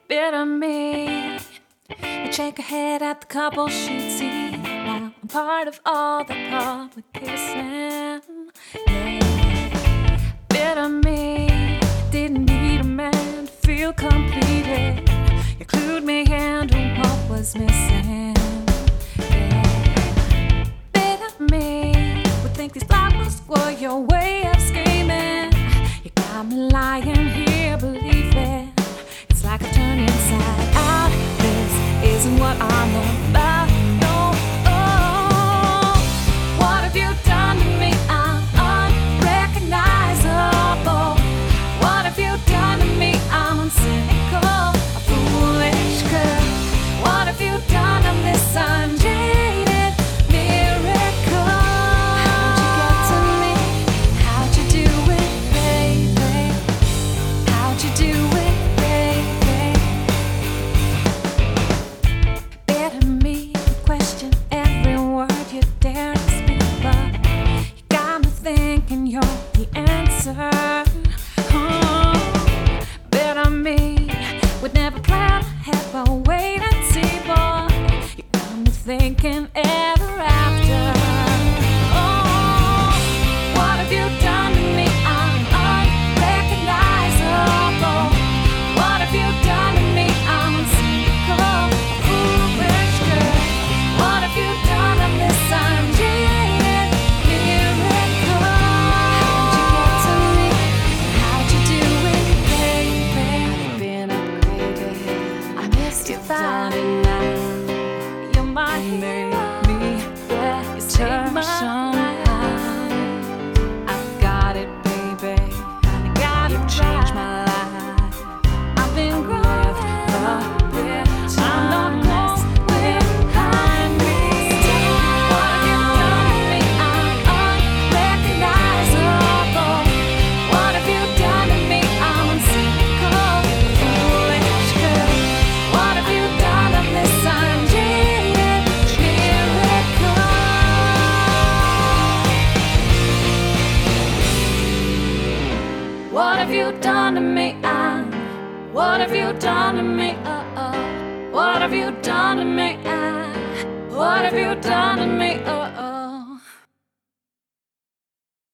bit of me. You shake her head at the couple she'd see. Now I'm part of all the public kissing. Yeah, bit of me. Didn't need a man to feel completed. You clued me into what was missing. Yeah, bit of me. Would think these flowers were your way of screaming. You got me lying here believing it's like a turn inside out. This isn't what I'm about. No, oh, what have you done to me? I'm unrecognizable. What have you done to me? I'm uncynical, a foolish girl. What have you done? I'm this unjaded miracle. How'd you get to me? How'd you do it, baby? How'd you do it, baby? Better me question every word you dare to speak, but you got me thinking you're the answer. Better me would never plan ahead, but wait and see, boy. You got me thinking ever after. Oh, what have you done to me? I'm unrecognizable. What have you done to me? I'm uncynical, foolish girl. What have you done? I'm this unjaded miracle. How'd you get to me? How'd you do it, baby? I've been a baby. I missed you down and now. You're my hero. Me, yeah, you take my life. I've got it, baby. I got it. Changed my life. I've been growing up. I'm not lost behind me. What have you done to me? I'm unrecognizable. What have you done to me? I'm uncynical, foolish girl. What have you done? I'm this unjaded miracle. What have you done to me? What have you done to me? What have you done to me? What have you done to me?